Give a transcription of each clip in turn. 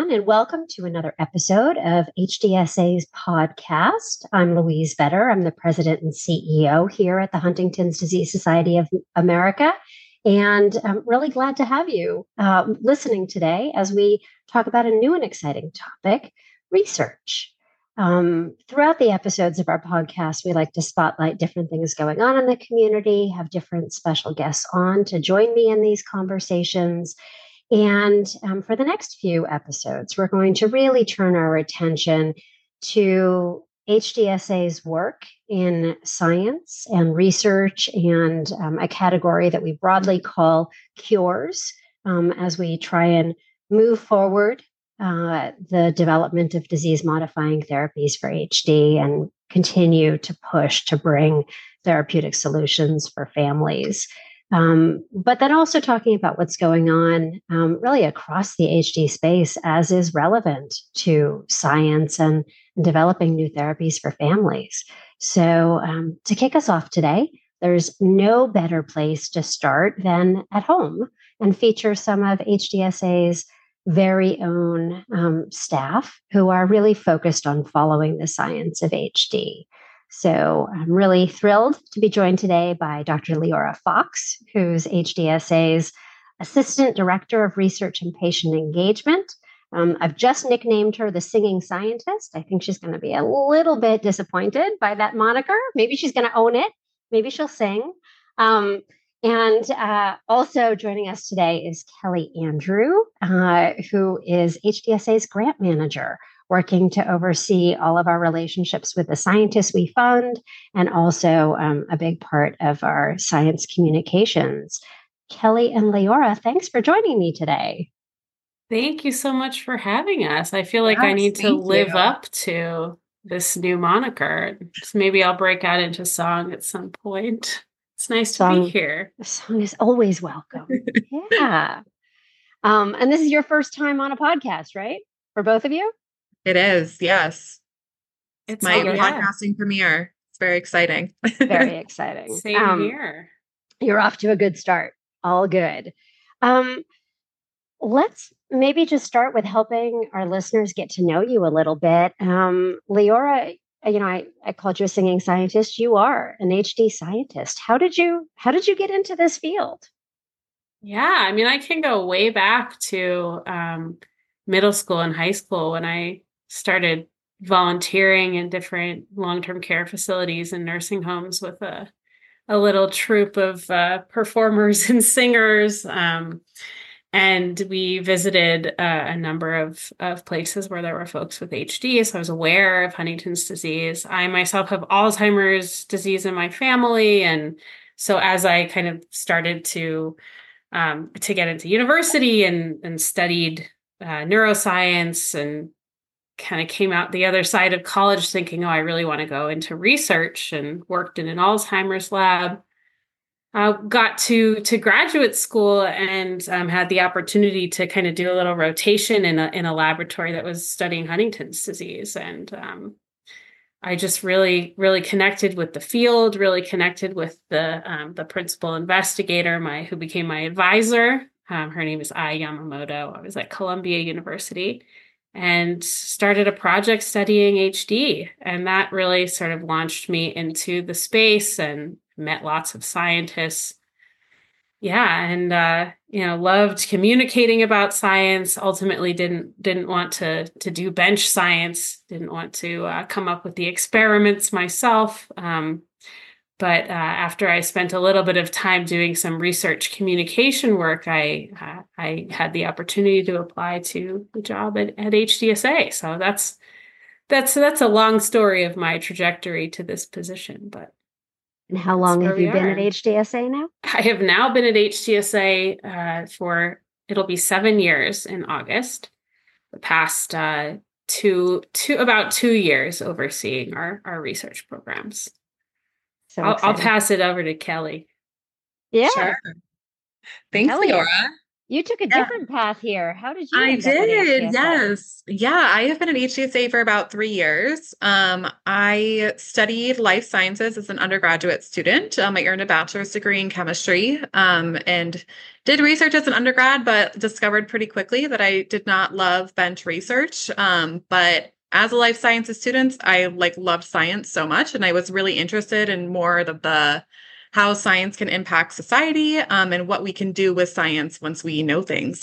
everyone, and welcome to another episode of HDSA's podcast. I'm Louise Vedder. I'm the president and CEO here at the Huntington's Disease Society of America. And I'm really glad to have you listening today as we talk about a new and exciting topic, research. Throughout the episodes of our podcast, we like to spotlight different things going on in the community, have different special guests on to join me in these conversations. And for the next few episodes, we're going to really turn our attention to HDSA's work in science and research and a category that we broadly call cures as we try and move forward the development of disease-modifying therapies for HD and continue to push to bring therapeutic solutions for families. But then also talking about what's going on really across the HD space as is relevant to science and developing new therapies for families. So to kick us off today, there's no better place to start than at home and feature some of HDSA's very own staff who are really focused on following the science of HD. So I'm really thrilled to be joined today by Dr. Leora Fox, who's HDSA's Assistant Director of Research and Patient Engagement. I've just nicknamed her the Singing Scientist. I think she's going to be a little bit disappointed by that moniker. Maybe she's going to own it. Maybe she'll sing. And also joining us today is Kelly Andrew, who is HDSA's Grant Manager, working to oversee all of our relationships with the scientists we fund, and also a big part of our science communications. Kelly and Leora, thanks for joining me today. Thank you so much for having us. I feel like I need to live up to this new moniker. So maybe I'll break out into song at some point. It's nice to be here. The song is always welcome. Yeah. And this is your first time on a podcast, right? For both of you? It is, yes. It's my podcasting premiere. It's very exciting. Very exciting. Same here. You're off to a good start. All good. Let's maybe just start with helping our listeners get to know you a little bit. Leora, I called you a singing scientist. You are an HD scientist. How did you get into this field? Yeah, I mean, I can go way back to middle school and high school when I started volunteering in different long-term care facilities and nursing homes with a little troupe of performers and singers. And we visited a number of places where there were folks with HD. So I was aware of Huntington's disease. I myself have Alzheimer's disease in my family. And so as I kind of started to get into university and studied neuroscience and kind of came out the other side of college thinking, oh, I really want to go into research, and worked in an Alzheimer's lab. Got to graduate school and had the opportunity to kind of do a little rotation in a laboratory that was studying Huntington's disease. And I just really, really connected with the field, really connected with the principal investigator, who became my advisor. Her name is Ai Yamamoto. I was at Columbia University and started a project studying HD. And that really sort of launched me into the space and met lots of scientists. Yeah. And, loved communicating about science. Ultimately didn't want to do bench science, didn't want to come up with the experiments myself. But after I spent a little bit of time doing some research communication work, I had the opportunity to apply to the job at HDSA. So that's a long story of my trajectory to this position. But and how long have you been at HDSA now? I have now been at HDSA for it'll be 7 years in August. The past about 2 years overseeing our research programs. So I'll pass it over to Kelly. Yeah. Sure. Thanks, Kelly. Leora. You took a different path here. How did you I end up at did. HDSA? Yes. Yeah. I have been at HDSA for about 3 years. I studied life sciences as an undergraduate student. I earned a bachelor's degree in chemistry, and did research as an undergrad, but discovered pretty quickly that I did not love bench research. But as a life sciences student, I loved science so much, and I was really interested in more of the how science can impact society, and what we can do with science once we know things.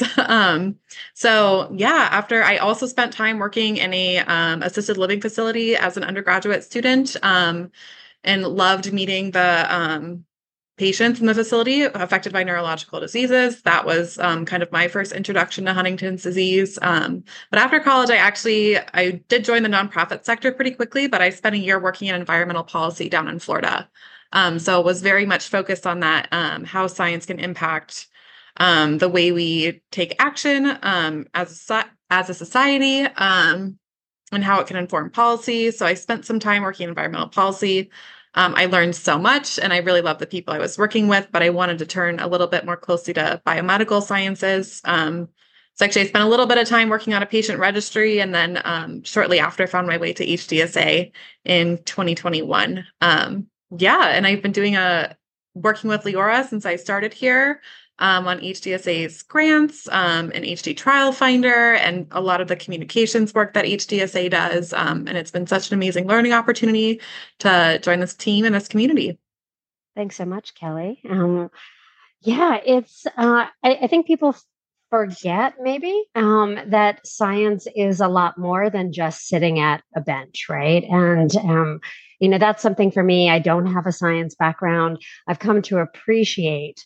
So yeah, after I also spent time working in a assisted living facility as an undergraduate student, and loved meeting the patients in the facility affected by neurological diseases. That was kind of my first introduction to Huntington's disease. But after college, I did join the nonprofit sector pretty quickly, but I spent a year working in environmental policy down in Florida. So it was very much focused on that, how science can impact the way we take action as a society, and how it can inform policy. So I spent some time working in environmental policy. I learned so much, and I really loved the people I was working with, but I wanted to turn a little bit more closely to biomedical sciences. So actually, I spent a little bit of time working on a patient registry, and then shortly after, found my way to HDSA in 2021. Yeah, and I've been working with Leora since I started here, on HDSA's grants, and HD Trial Finder, and a lot of the communications work that HDSA does. And it's been such an amazing learning opportunity to join this team and this community. Thanks so much, Kelly. Yeah, it's, I think people forget maybe that science is a lot more than just sitting at a bench, right? And, that's something for me. I don't have a science background. I've come to appreciate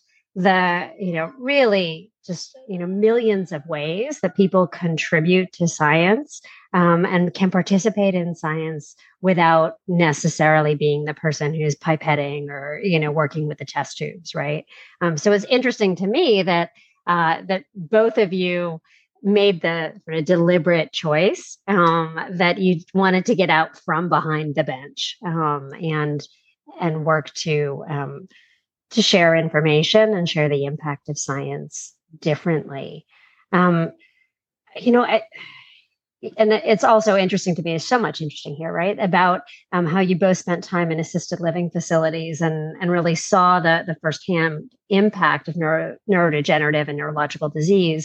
really just, millions of ways that people contribute to science, and can participate in science without necessarily being the person who's pipetting or, working with the test tubes, right? So it's interesting to me that both of you made the sort of deliberate choice, that you wanted to get out from behind the bench, and work to share information and share the impact of science differently. And it's also interesting to me. There's so much interesting here, right? About how you both spent time in assisted living facilities and really saw the firsthand impact of neurodegenerative and neurological disease.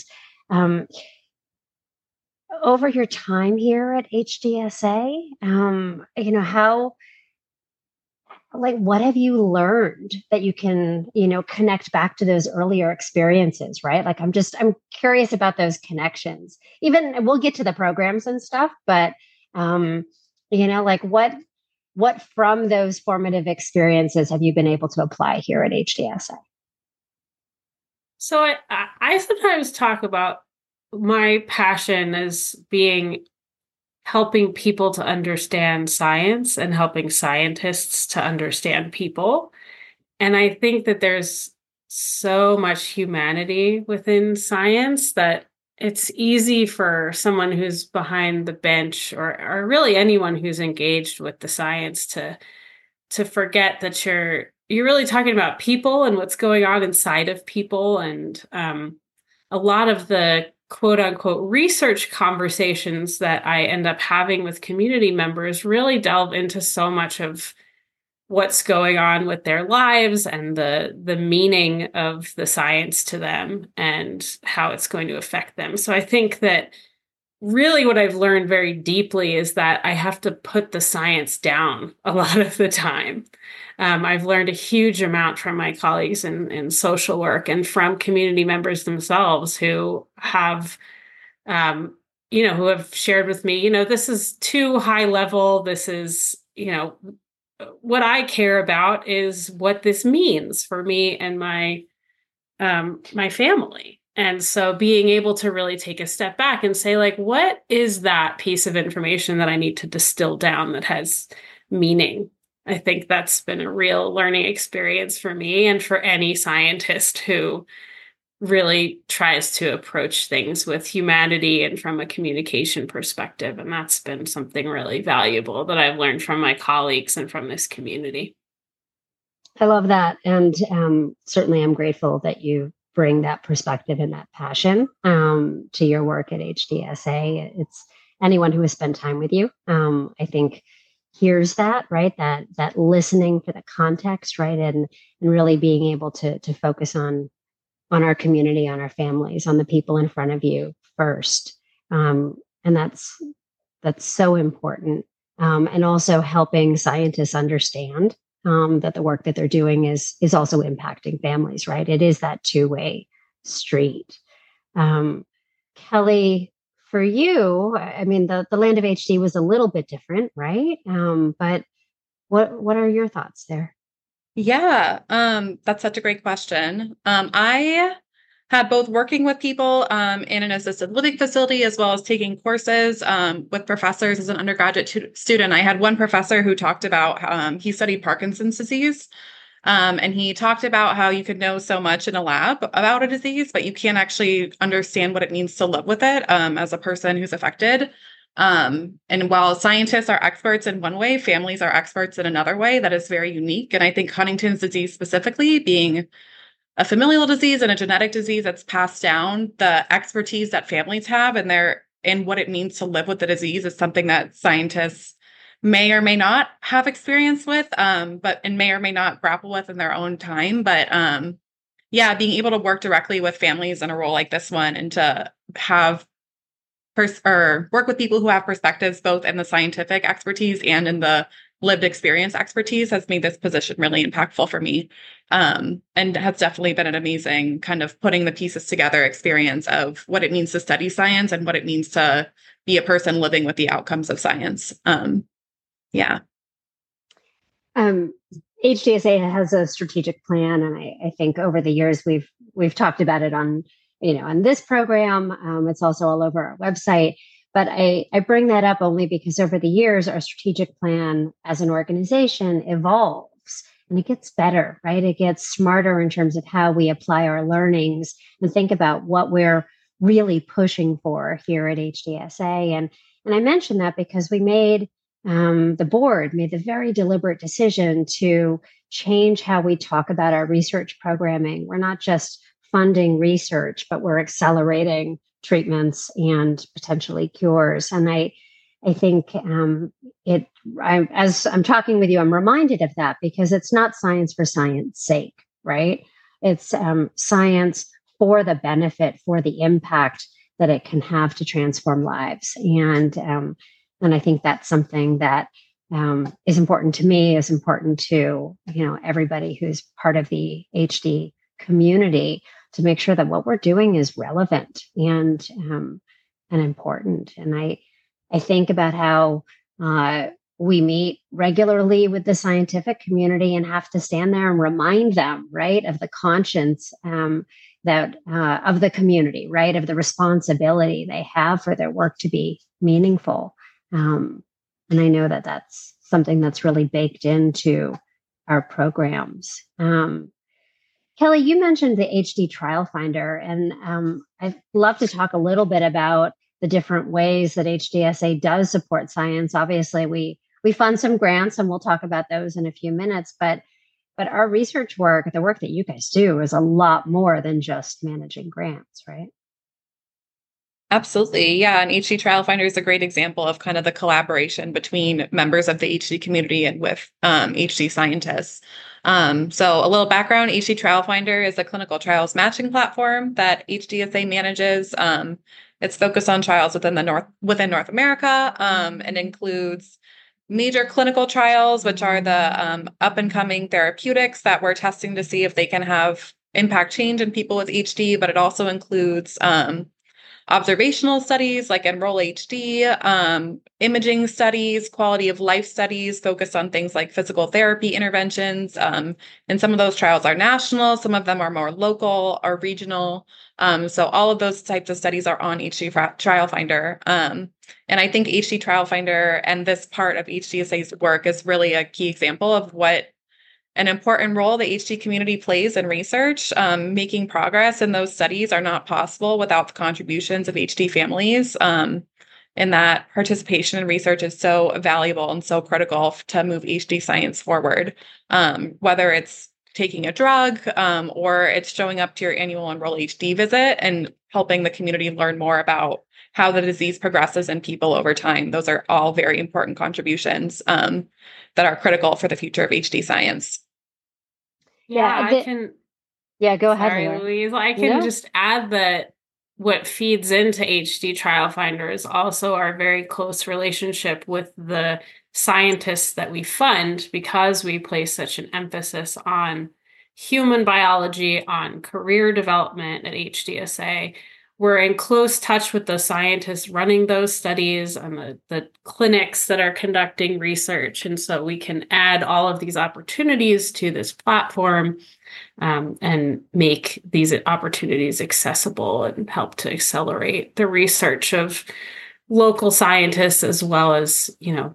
Over your time here at HDSA, what have you learned that you can, connect back to those earlier experiences, right? I'm curious about those connections. Even we'll get to the programs and stuff, but, what from those formative experiences have you been able to apply here at HDSA? So I sometimes talk about my passion as being helping people to understand science and helping scientists to understand people. And I think that there's so much humanity within science that it's easy for someone who's behind the bench or really anyone who's engaged with the science to forget that you're really talking about people and what's going on inside of people. And a lot of the quote unquote research conversations that I end up having with community members really delve into so much of what's going on with their lives and the meaning of the science to them and how it's going to affect them. So I think that really what I've learned very deeply is that I have to put the science down a lot of the time. I've learned a huge amount from my colleagues in social work and from community members themselves who have, who have shared with me, this is too high level. This is, what I care about is what this means for me and my family. And so being able to really take a step back and say, what is that piece of information that I need to distill down that has meaning? I think that's been a real learning experience for me and for any scientist who really tries to approach things with humanity and from a communication perspective. And that's been something really valuable that I've learned from my colleagues and from this community. I love that. And certainly I'm grateful that you bring that perspective and that passion to your work at HDSA. It's anyone who has spent time with you, I think hears that, right? That listening for the context, right? And really being able to focus on our community, on our families, on the people in front of you first. And that's so important. And also helping scientists understand that the work that they're doing is also impacting families, right? It is that two-way street. Kelly, for you, I mean, the Land of HD was a little bit different, right? But what are your thoughts there? Yeah, that's such a great question. I had both working with people in an assisted living facility as well as taking courses with professors as an undergraduate student. I had one professor who talked about he studied Parkinson's disease. And he talked about how you could know so much in a lab about a disease, but you can't actually understand what it means to live with it as a person who's affected. And while scientists are experts in one way, families are experts in another way that is very unique. And I think Huntington's disease specifically being a familial disease and a genetic disease that's passed down, the expertise that families have and what it means to live with the disease is something that scientists may or may not have experience with, and may or may not grapple with in their own time. But yeah, being able to work directly with families in a role like this one and to have or work with people who have perspectives both in the scientific expertise and in the lived experience expertise has made this position really impactful for me. And has definitely been an amazing kind of putting the pieces together experience of what it means to study science and what it means to be a person living with the outcomes of science. Yeah. HDSA has a strategic plan, and I think over the years we've talked about it on on this program. It's also all over our website. But I bring that up only because over the years our strategic plan as an organization evolves and it gets better, right? It gets smarter in terms of how we apply our learnings and think about what we're really pushing for here at HDSA. And I mention that because we made the board made the very deliberate decision to change how we talk about our research programming. We're not just funding research, but we're accelerating treatments and potentially cures. And I think as I'm talking with you, I'm reminded of that because it's not science for science sake, right? It's science for the benefit, for the impact that it can have to transform lives. And I think that's something that is important to me, is important to everybody who's part of the HD community, to make sure that what we're doing is relevant and important. And I think about how we meet regularly with the scientific community and have to stand there and remind them, right, of the conscience that of the community, right, of the responsibility they have for their work to be meaningful. And I know that that's something that's really baked into our programs. Kelly, you mentioned the HD Trial Finder, and I'd love to talk a little bit about the different ways that HDSA does support science. Obviously, we fund some grants, and we'll talk about those in a few minutes. But our research work, the work that you guys do, is a lot more than just managing grants, right? Absolutely. Yeah. And HD Trial Finder is a great example of kind of the collaboration between members of the HD community and with HD scientists. So a little background, HD Trial Finder is a clinical trials matching platform that HDSA manages. It's focused on trials within North America, and includes major clinical trials, which are the up and coming therapeutics that we're testing to see if they can have impact change in people with HD, but it also includes observational studies like Enroll HD, imaging studies, quality of life studies focused on things like physical therapy interventions. And some of those trials are national, some of them are more local or regional. So all of those types of studies are on HD Trial Finder. And I think HD Trial Finder and this part of HDSA's work is really a key example of what an important role the HD community plays in research. Making progress in those studies are not possible without the contributions of HD families. And that participation in research is so valuable and so critical to move HD science forward. Whether it's taking a drug, or it's showing up to your annual Enroll HD visit and helping the community learn more about how the disease progresses in people over time. Those are all very important contributions that are critical for the future of HD science. Yeah, I can. Yeah, go ahead, Sorry, Laura. Louise. I can just add that what feeds into HD Trial Finder is also our very close relationship with the scientists that we fund, because we place such an emphasis on human biology, on career development at HDSA. We're in close touch with the scientists running those studies and the clinics that are conducting research. And so we can add all of these opportunities to this platform and make these opportunities accessible and help to accelerate the research of local scientists, as well as,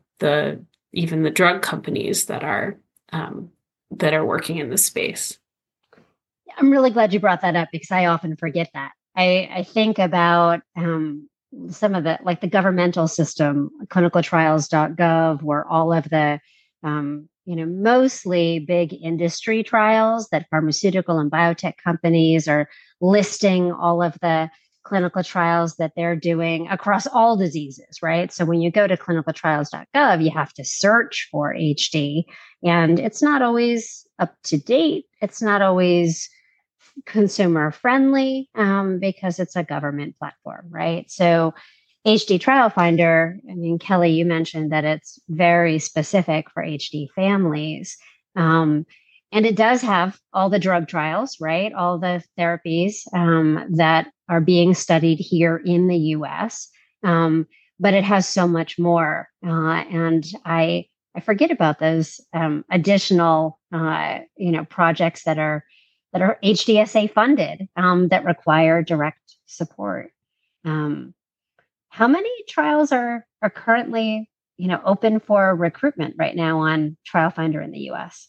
even the drug companies that are working in the space. I'm really glad you brought that up, because I often forget that. I think about some of the governmental system, clinicaltrials.gov, where all of the mostly big industry trials that pharmaceutical and biotech companies are listing all of the clinical trials that they're doing across all diseases, right? So when you go to clinicaltrials.gov, you have to search for HD, and it's not always up to date. It's not always consumer friendly because it's a government platform, right? So HD Trial Finder, Kelly, you mentioned that it's very specific for HD families. And it does have all the drug trials, right? All the therapies that are being studied here in the US. But it has so much more. And I forget about those additional, projects that are HDSA funded that require direct support. How many trials are currently, open for recruitment right now on Trial Finder in the U.S.?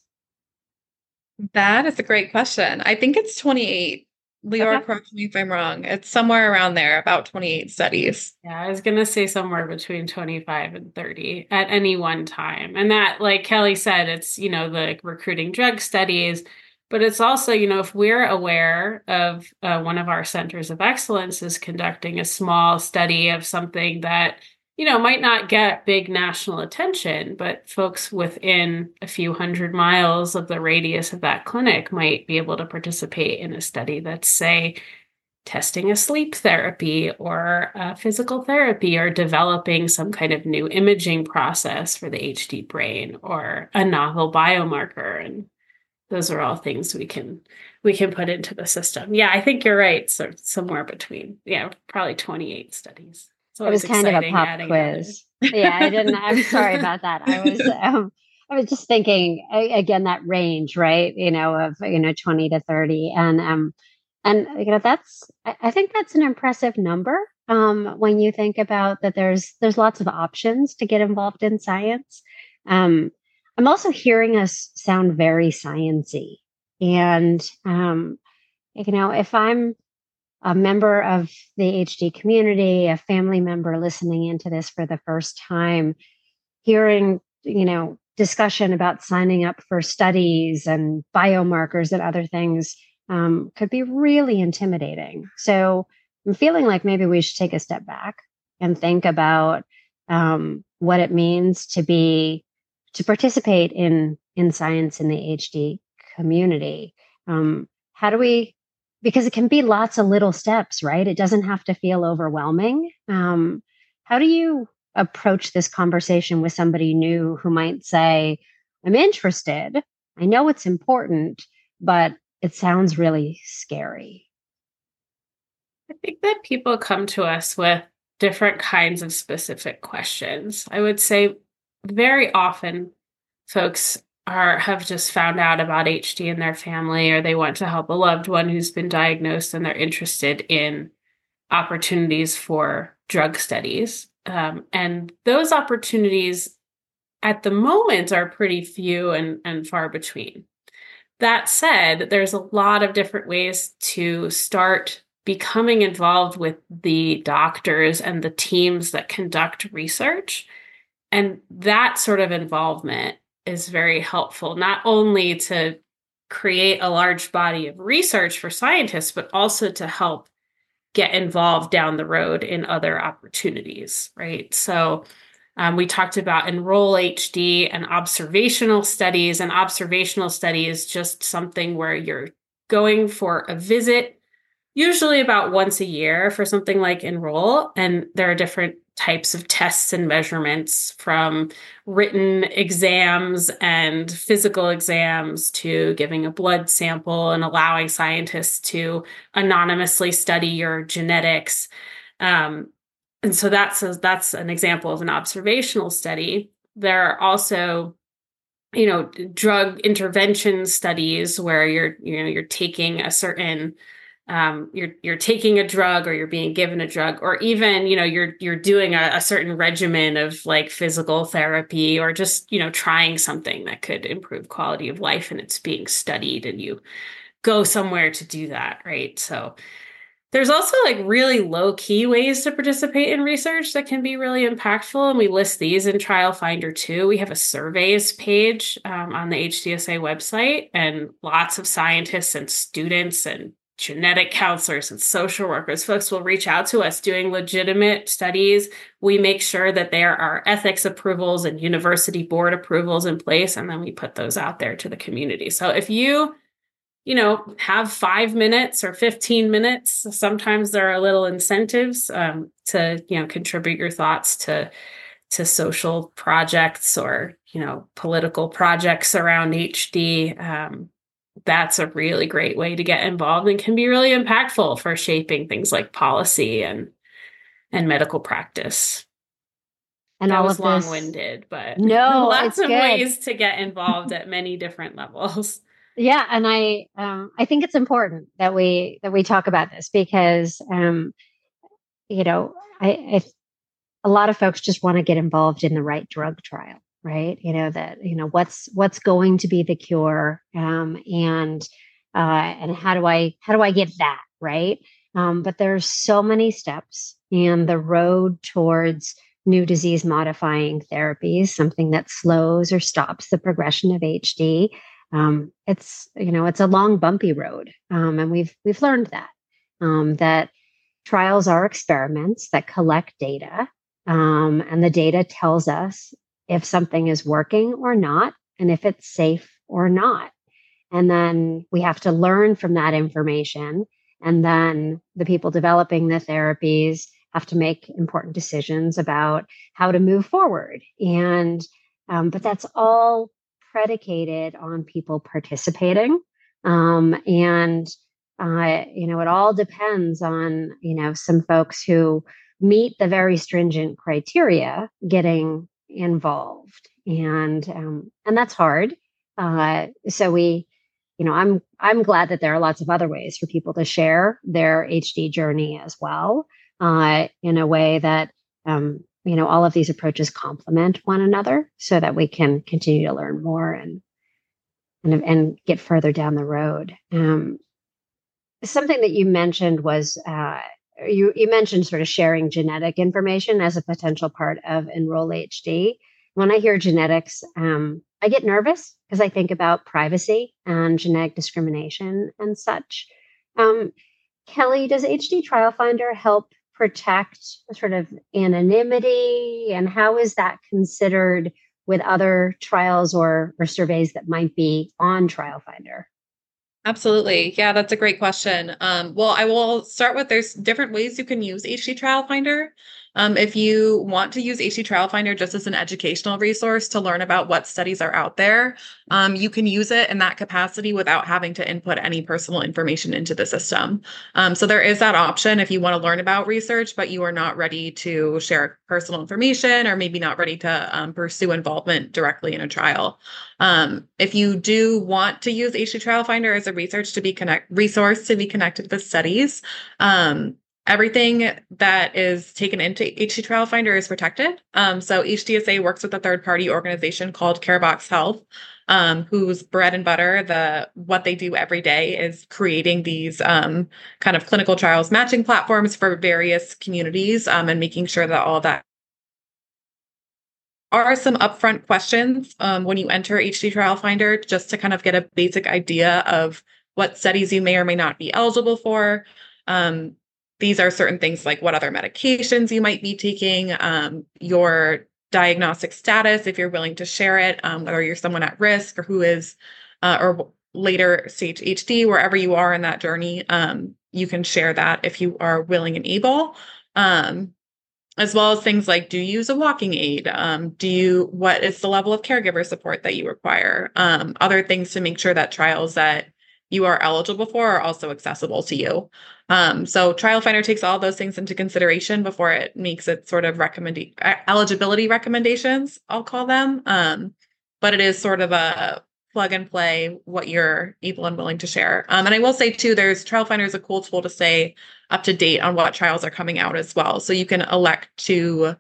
That is a great question. I think it's 28. Leora, Okay. correct me if I'm wrong. It's somewhere around there, about 28 studies. Yeah, I was going to say somewhere between 25 and 30 at any one time. And that, like Kelly said, it's, the recruiting drug studies, but it's also, if we're aware of one of our centers of excellence is conducting a small study of something that, might not get big national attention, but folks within a few hundred miles of the radius of that clinic might be able to participate in a study that's, say, testing a sleep therapy or physical therapy, or developing some kind of new imaging process for the HD brain, or a novel biomarker. And those are all things we can put into the system. Yeah, I think you're right. So somewhere between, probably 28 studies. It was kind of a pop quiz. Yeah, I'm sorry about that. I was just thinking again, that range, right? Of 20 to 30, and I think that's an impressive number. When you think about that, there's lots of options to get involved in science. I'm also hearing us sound very sciencey, and if I'm a member of the HD community, a family member listening into this for the first time, hearing, discussion about signing up for studies and biomarkers and other things could be really intimidating. So I'm feeling like maybe we should take a step back and think about what it means to participate in science in the HD community. How do we, because it can be lots of little steps, right? It doesn't have to feel overwhelming. How do you approach this conversation with somebody new who might say, I'm interested, I know it's important, but it sounds really scary? I think that people come to us with different kinds of specific questions. I would say very often folks have just found out about HD in their family, or they want to help a loved one who's been diagnosed, and they're interested in opportunities for drug studies. And those opportunities at the moment are pretty few and far between. That said, there's a lot of different ways to start becoming involved with the doctors and the teams that conduct research. And that sort of involvement is very helpful, not only to create a large body of research for scientists, but also to help get involved down the road in other opportunities, right? So we talked about Enroll HD and observational studies. And observational study is just something where you're going for a visit, usually about once a year for something like Enroll. And there are different types of tests and measurements, from written exams and physical exams to giving a blood sample and allowing scientists to anonymously study your genetics. And so that's an example of an observational study. There are also, drug intervention studies where you're taking a certain you're taking a drug, or you're being given a drug, or even, you're doing a certain regimen of like physical therapy, or just, trying something that could improve quality of life, and it's being studied, and you go somewhere to do that, right? So there's also like really low key ways to participate in research that can be really impactful. And we list these in Trial Finder too. We have a surveys page on the HDSA website, and lots of scientists and students and genetic counselors and social workers, folks will reach out to us doing legitimate studies. We make sure that there are ethics approvals and university board approvals in place, and then we put those out there to the community. So if you have 5 minutes or 15 minutes, sometimes there are little incentives to, contribute your thoughts to social projects or, political projects around HD. That's a really great way to get involved, and can be really impactful for shaping things like policy and medical practice. And that all was of this long-winded, but no, lots of good. ways to get involved at many different levels. Yeah, and I think it's important that we talk about this, because I a lot of folks just want to get involved in the right drug trial, right? What's going to be the cure, and how do I get that, right? But there's so many steps, and the road towards new disease modifying therapies, something that slows or stops the progression of HD. It's a long, bumpy road, and we've learned that trials are experiments that collect data, and the data tells us if something is working or not, and if it's safe or not. And then we have to learn from that information, and then the people developing the therapies have to make important decisions about how to move forward. And but that's all predicated on people participating. And it all depends on, some folks who meet the very stringent criteria getting involved. And that's hard. So I'm glad that there are lots of other ways for people to share their HD journey as well, in a way that, all of these approaches complement one another, so that we can continue to learn more and get further down the road. Something that you mentioned was you mentioned sort of sharing genetic information as a potential part of Enroll HD. When I hear genetics, I get nervous because I think about privacy and genetic discrimination and such. Kelly, does HD Trial Finder help protect sort of anonymity, and how is that considered with other trials or surveys that might be on Trial Finder? Absolutely. Yeah, that's a great question. Well, I will start with, there's different ways you can use HD Trial Finder. If you want to use HD Trial Finder just as an educational resource to learn about what studies are out there, you can use it in that capacity without having to input any personal information into the system. So there is that option if you want to learn about research, but you are not ready to share personal information, or maybe not ready to pursue involvement directly in a trial. If you do want to use HD Trial Finder as a resource to be connected with studies, everything that is taken into HD Trial Finder is protected. So HDSA works with a third-party organization called CareBox Health, whose bread and butter, what they do every day, is creating these kind of clinical trials matching platforms for various communities, and making sure that all that are some upfront questions when you enter HD Trial Finder, just to kind of get a basic idea of what studies you may or may not be eligible for. These are certain things like what other medications you might be taking, your diagnostic status, if you're willing to share it, whether you're someone at risk or who is, or later stage HD, wherever you are in that journey, you can share that if you are willing and able. As well as things like, do you use a walking aid? What is the level of caregiver support that you require? Other things to make sure that trials that you are eligible for are also accessible to you. So Trial Finder takes all those things into consideration before it makes its sort of eligibility recommendations, I'll call them. But it is sort of a plug and play what you're able and willing to share. And I will say too, Trial Finder is a cool tool to stay up to date on what trials are coming out as well. So you can elect to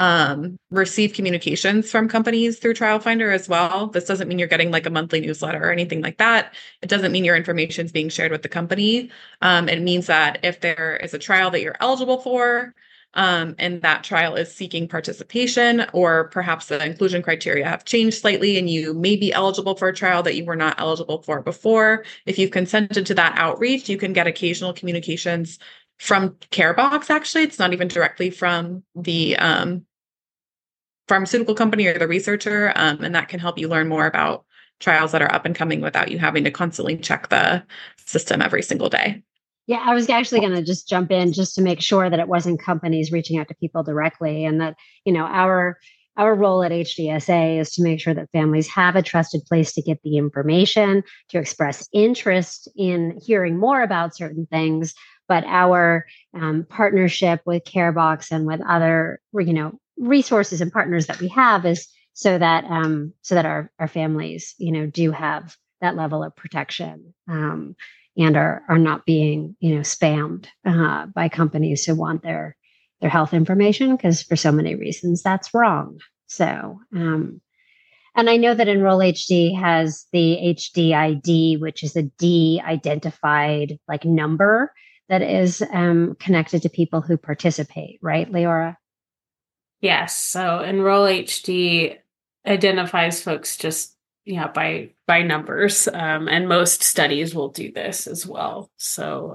receive communications from companies through Trial Finder as well. This doesn't mean you're getting like a monthly newsletter or anything like that. It doesn't mean your information is being shared with the company. It means that if there is a trial that you're eligible for, and that trial is seeking participation, or perhaps the inclusion criteria have changed slightly and you may be eligible for a trial that you were not eligible for before. If you've consented to that outreach, you can get occasional communications from CareBox. Actually, it's not even directly from the pharmaceutical company or the researcher, and that can help you learn more about trials that are up and coming without you having to constantly check the system every single day. Yeah, I was actually going to just jump in just to make sure that it wasn't companies reaching out to people directly, and that, our role at HDSA is to make sure that families have a trusted place to get the information, to express interest in hearing more about certain things. But our partnership with CareBox and with other, resources and partners that we have is so that our families, do have that level of protection. And are not being, spammed by companies who want their health information, because for so many reasons that's wrong. So, and I know that Enroll HD has the HD ID, which is a de-identified like number that is connected to people who participate, right, Leora? Yes. So Enroll HD identifies folks just by numbers, and most studies will do this as well. So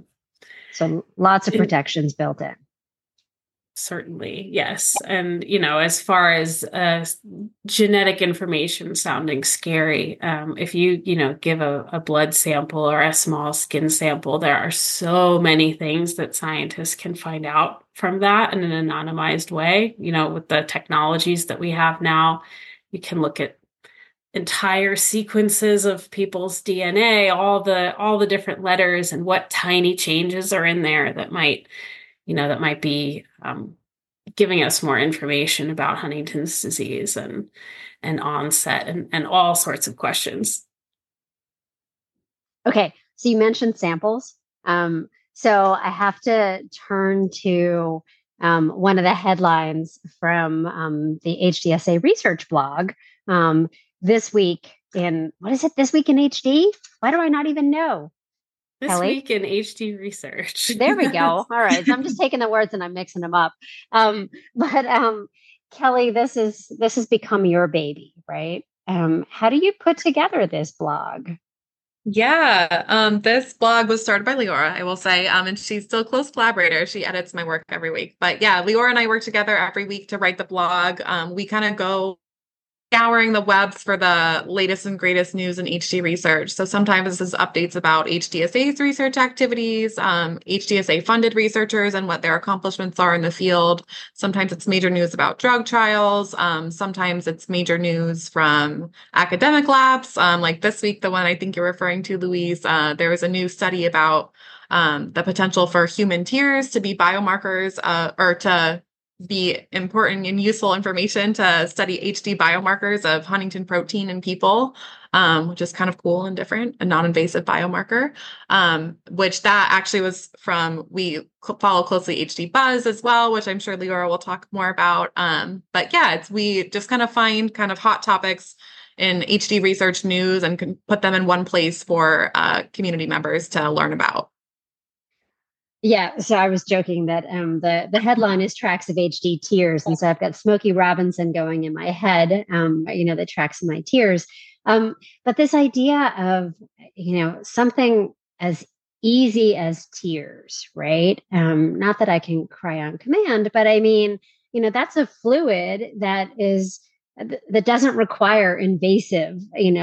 lots of protections built in. Certainly, yes. And as far as genetic information sounding scary, if you give a blood sample or a small skin sample, there are so many things that scientists can find out from that in an anonymized way. With the technologies that we have now, you can look at entire sequences of people's DNA, all the different letters, and what tiny changes are in there that might be giving us more information about Huntington's disease and onset and all sorts of questions. Okay, so you mentioned samples. So I have to turn to one of the headlines from the HDSA research blog. This week in, what is it? This week in HD? Why do I not even know? This Kelly? Week in HD research. There we go. All right. So I'm just taking the words and I'm mixing them up. But Kelly, this has become your baby, right? How do you put together this blog? Yeah, this blog was started by Leora, I will say, and she's still a close collaborator. She edits my work every week. But yeah, Leora and I work together every week to write the blog. We kind of go scouring the webs for the latest and greatest news in HD research. So sometimes this is updates about HDSA's research activities, HDSA funded researchers and what their accomplishments are in the field. Sometimes it's major news about drug trials. Sometimes it's major news from academic labs. Like this week, the one I think you're referring to, Louise, there was a new study about the potential for human tears to be biomarkers or to be important and useful information to study HD biomarkers of Huntington protein in people, which is kind of cool and different, a non-invasive biomarker, which that actually was from, we follow closely HD Buzz as well, which I'm sure Leora will talk more about. But yeah, we just kind of find kind of hot topics in HD research news and can put them in one place for community members to learn about. Yeah, so I was joking that the headline is Tracks of HD Tears, and so I've got Smokey Robinson going in my head, the tracks of my tears. But this idea of something as easy as tears, right? Not that I can cry on command, but I mean, that's a fluid that doesn't require invasive,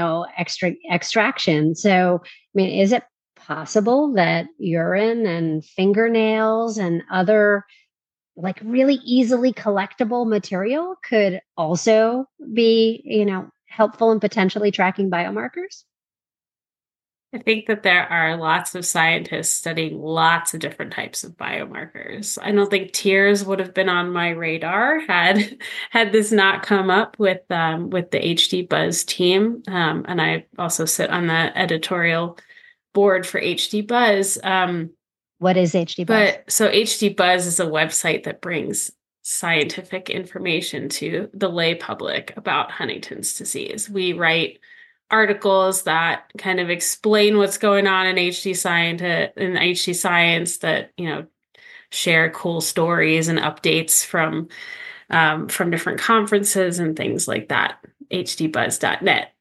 extraction. So, I mean, is it possible that urine and fingernails and other like really easily collectible material could also be, helpful in potentially tracking biomarkers? I think that there are lots of scientists studying lots of different types of biomarkers. I don't think tears would have been on my radar had this not come up with the HD Buzz team. And I also sit on the editorial board for HD Buzz. What is HD Buzz? But so HD Buzz is a website that brings scientific information to the lay public about Huntington's disease. We write articles that kind of explain what's going on in HD science that, share cool stories and updates from different conferences and things like that. hdbuzz.net.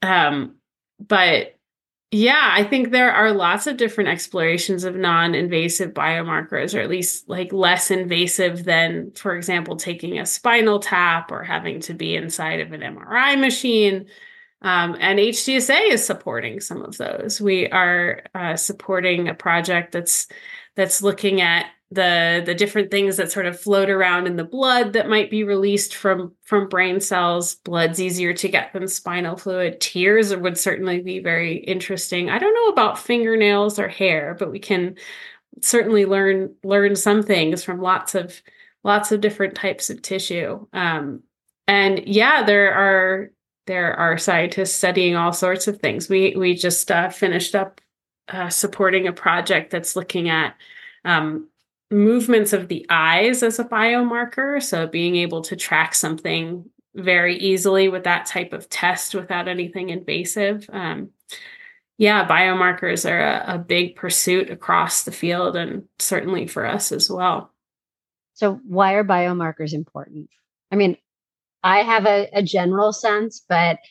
But yeah, I think there are lots of different explorations of non-invasive biomarkers, or at least like less invasive than, for example, taking a spinal tap or having to be inside of an MRI machine. And HDSA is supporting some of those. We are supporting a project that's looking at the different things that sort of float around in the blood that might be released from brain cells. Blood's easier to get than spinal fluid. Tears would certainly be very interesting. I don't know about fingernails or hair, but we can certainly learn some things from lots of different types of tissue. And yeah, there are scientists studying all sorts of things. We just finished up supporting a project that's looking at movements of the eyes as a biomarker. So being able to track something very easily with that type of test without anything invasive. Yeah, biomarkers are a big pursuit across the field and certainly for us as well. So why are biomarkers important? I mean, I have a general sense, but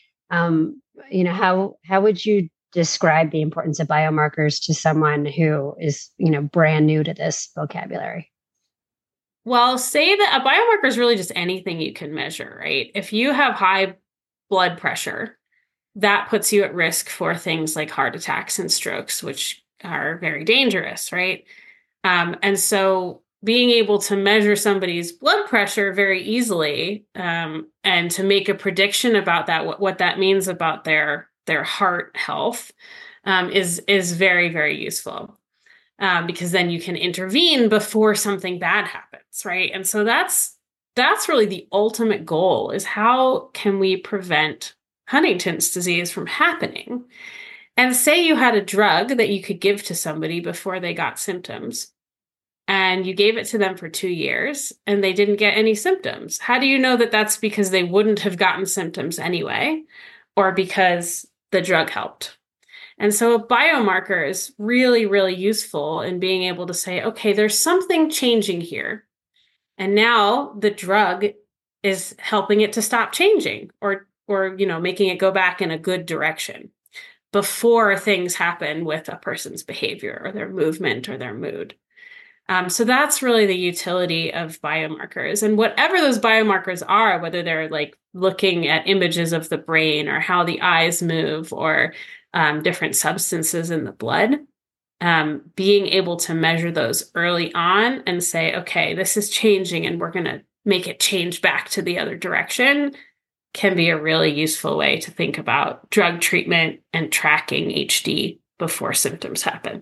how would you describe the importance of biomarkers to someone who is, brand new to this vocabulary? Well, say that a biomarker is really just anything you can measure, right? If you have high blood pressure, that puts you at risk for things like heart attacks and strokes, which are very dangerous, right? And so being able to measure somebody's blood pressure very easily and to make a prediction about that, what that means about their heart health is very, very useful because then you can intervene before something bad happens, right? And so that's really the ultimate goal, is how can we prevent Huntington's disease from happening? And say you had a drug that you could give to somebody before they got symptoms, and you gave it to them for 2 years and they didn't get any symptoms. How do you know that that's because they wouldn't have gotten symptoms anyway, or because the drug helped? And so a biomarker is really, really useful in being able to say, okay, there's something changing here. And now the drug is helping it to stop changing or making it go back in a good direction before things happen with a person's behavior or their movement or their mood. So that's really the utility of biomarkers. And whatever those biomarkers are, whether they're like looking at images of the brain or how the eyes move or different substances in the blood, being able to measure those early on and say, okay, this is changing and we're going to make it change back to the other direction, can be a really useful way to think about drug treatment and tracking HD before symptoms happen.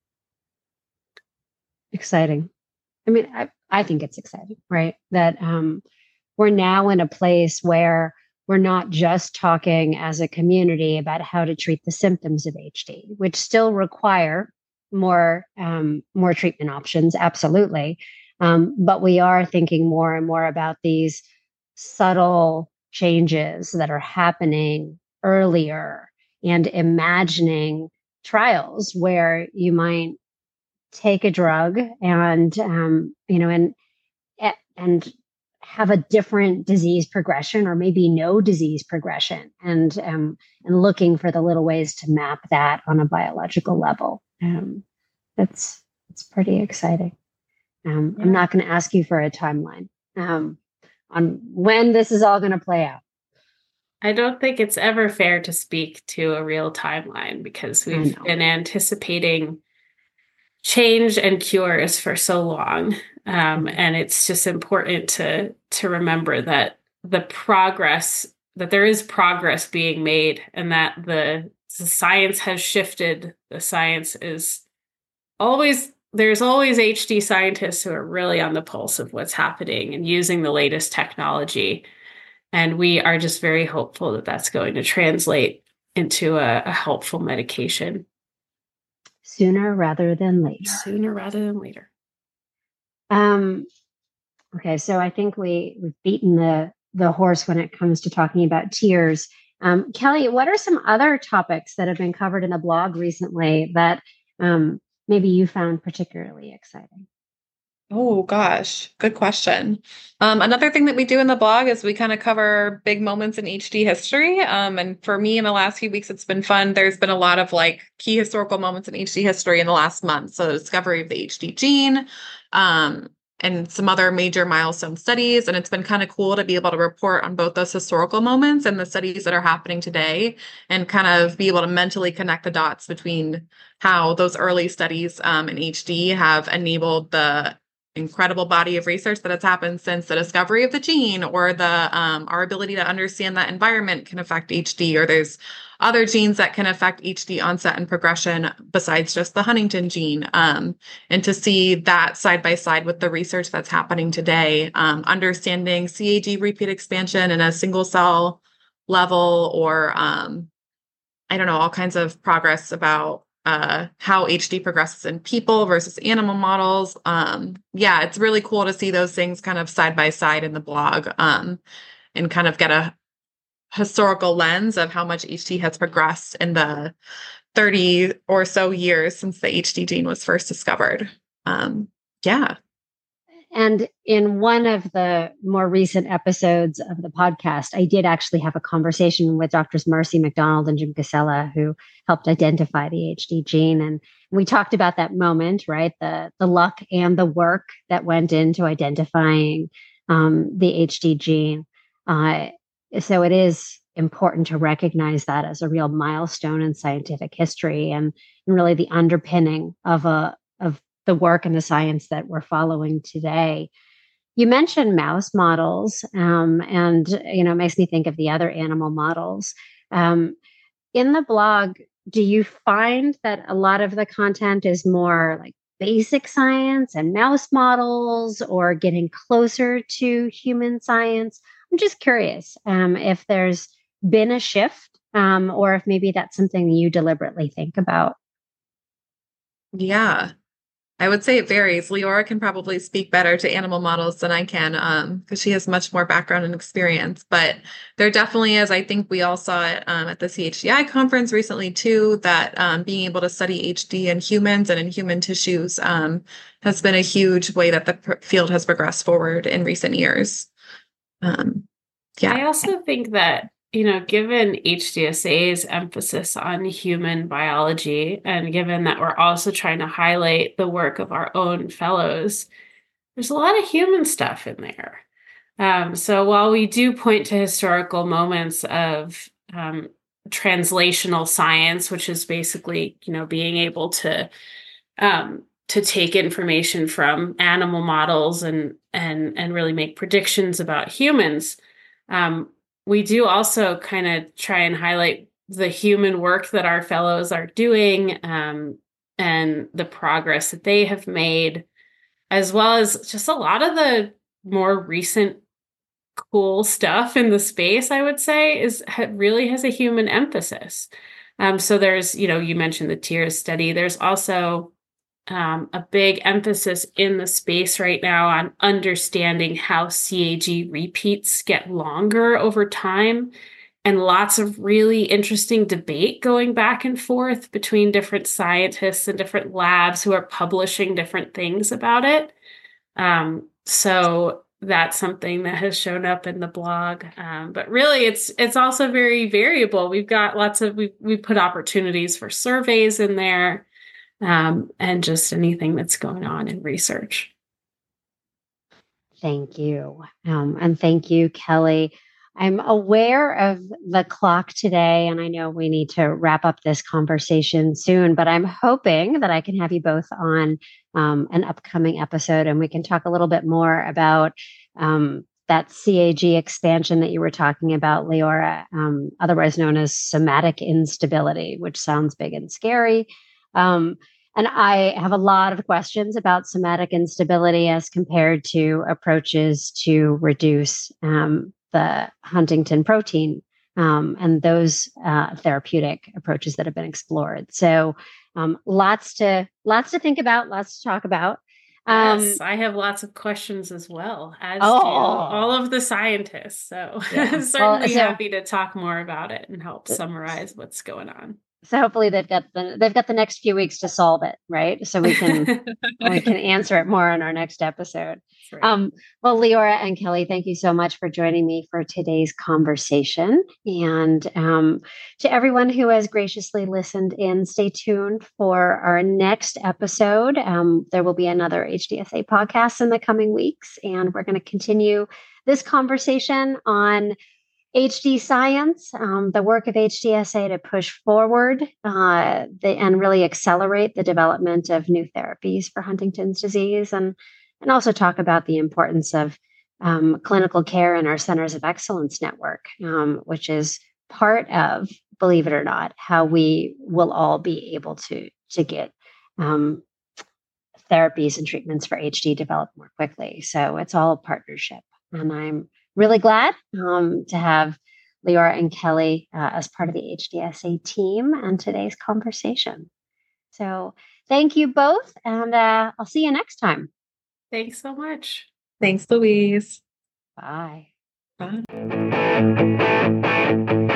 Exciting. I mean, I think it's exciting, right? That we're now in a place where we're not just talking as a community about how to treat the symptoms of HD, which still require more treatment options, absolutely. But we are thinking more and more about these subtle changes that are happening earlier and imagining trials where you might take a drug and, and have a different disease progression or maybe no disease progression, and looking for the little ways to map that on a biological level. It's pretty exciting. I'm not going to ask you for a timeline on when this is all going to play out. I don't think it's ever fair to speak to a real timeline because we've been anticipating change and cures for so long. And it's just important to remember that that there is progress being made, and that the science has shifted. The science is there's always HD scientists who are really on the pulse of what's happening and using the latest technology. And we are just very hopeful that that's going to translate into a helpful medication. Sooner rather than later. Sooner rather than later. Okay, so I think we've beaten the horse when it comes to talking about tears. Kelly, what are some other topics that have been covered in a blog recently that maybe you found particularly exciting? Oh gosh, good question. Another thing that we do in the blog is we kind of cover big moments in HD history. And for me in the last few weeks, it's been fun. There's been a lot of like key historical moments in HD history in the last month. So the discovery of the HD gene, and some other major milestone studies. And it's been kind of cool to be able to report on both those historical moments and the studies that are happening today, and kind of be able to mentally connect the dots between how those early studies in HD have enabled the incredible body of research that has happened since the discovery of the gene, or our ability to understand that environment can affect HD, or there's other genes that can affect HD onset and progression besides just the Huntington gene. And to see that side by side with the research that's happening today, understanding CAG repeat expansion in a single cell level, or I don't know, all kinds of progress about how HD progresses in people versus animal models. It's really cool to see those things kind of side by side in the blog, and kind of get a historical lens of how much HD has progressed in the 30 or so years since the HD gene was first discovered. And in one of the more recent episodes of the podcast, I did actually have a conversation with Doctors Marcy McDonald and Jim Casella, who helped identify the HD gene. And we talked about that moment, right? The luck and the work that went into identifying the HD gene. So it is important to recognize that as a real milestone in scientific history, and really the underpinning of the work and the science that we're following today. You mentioned mouse models, and it makes me think of the other animal models. In the blog, do you find that a lot of the content is more like basic science and mouse models, or getting closer to human science? I'm just curious if there's been a shift, or if maybe that's something you deliberately think about. Yeah, I would say it varies. Leora can probably speak better to animal models than I can, because she has much more background and experience. But there definitely is. I think we all saw it at the CHDI conference recently too, that being able to study HD in humans and in human tissues has been a huge way that the field has progressed forward in recent years. I also think that, given HDSA's emphasis on human biology, and given that we're also trying to highlight the work of our own fellows, there's a lot of human stuff in there. So while we do point to historical moments of translational science, which is basically, being able to take information from animal models and really make predictions about humans, we do also kind of try and highlight the human work that our fellows are doing, and the progress that they have made, as well as just a lot of the more recent cool stuff in the space, I would say, really has a human emphasis. So there's, you mentioned the tears study. There's also a big emphasis in the space right now on understanding how CAG repeats get longer over time, and lots of really interesting debate going back and forth between different scientists and different labs who are publishing different things about it. So that's something that has shown up in the blog. But really, it's also very variable. We've got we put opportunities for surveys in there, and just anything that's going on in research. Thank you. And thank you, Kelly. I'm aware of the clock today, and I know we need to wrap up this conversation soon, but I'm hoping that I can have you both on an upcoming episode and we can talk a little bit more about that CAG expansion that you were talking about, Leora, otherwise known as somatic instability, which sounds big and scary. And I have a lot of questions about somatic instability as compared to approaches to reduce the Huntington protein and those therapeutic approaches that have been explored. So lots to think about, lots to talk about. Yes, I have lots of questions as well, as do all of the scientists. So certainly happy to talk more about it and help summarize what's going on. So hopefully they've got the next few weeks to solve it, right? So we can answer it more in our next episode. Right. Well, Leora and Kelly, thank you so much for joining me for today's conversation. And to everyone who has graciously listened in, stay tuned for our next episode. There will be another HDSA podcast in the coming weeks, and we're going to continue this conversation on HD science, the work of HDSA to push forward and really accelerate the development of new therapies for Huntington's disease, and also talk about the importance of clinical care in our Centers of Excellence network, which is part of, believe it or not, how we will all be able to get therapies and treatments for HD developed more quickly. So it's all a partnership, and I'm really glad to have Leora and Kelly as part of the HDSA team and today's conversation. So thank you both, and I'll see you next time. Thanks so much. Thanks, Louise. Bye. Bye.